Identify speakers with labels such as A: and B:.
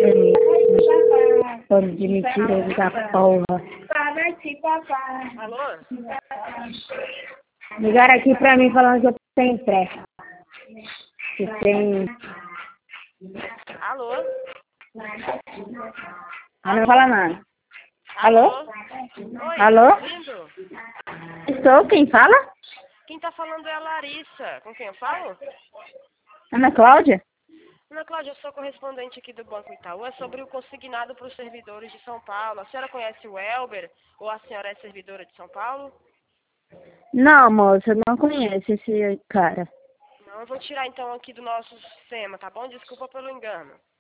A: Bando de mentiroso da porra.
B: Alô?
A: Ligaram aqui pra mim falando que eu tenho pressa. Que tem...
B: Alô?
A: Ah, não fala nada. Alô?
B: Oi,
A: Alô?
B: tá ouvindo?
A: Estou, quem fala?
B: Quem tá falando é a Larissa. Com quem eu falo?
A: Ana Cláudia?
B: Ana Cláudia, eu sou correspondente aqui do Banco Itaú. É sobre o consignado para os servidores de São Paulo. A senhora conhece o Elber? Ou a senhora é servidora de São Paulo?
A: Não, moça, eu não conheço esse cara.
B: Não, eu vou tirar então aqui do nosso sistema, tá bom? Desculpa pelo engano.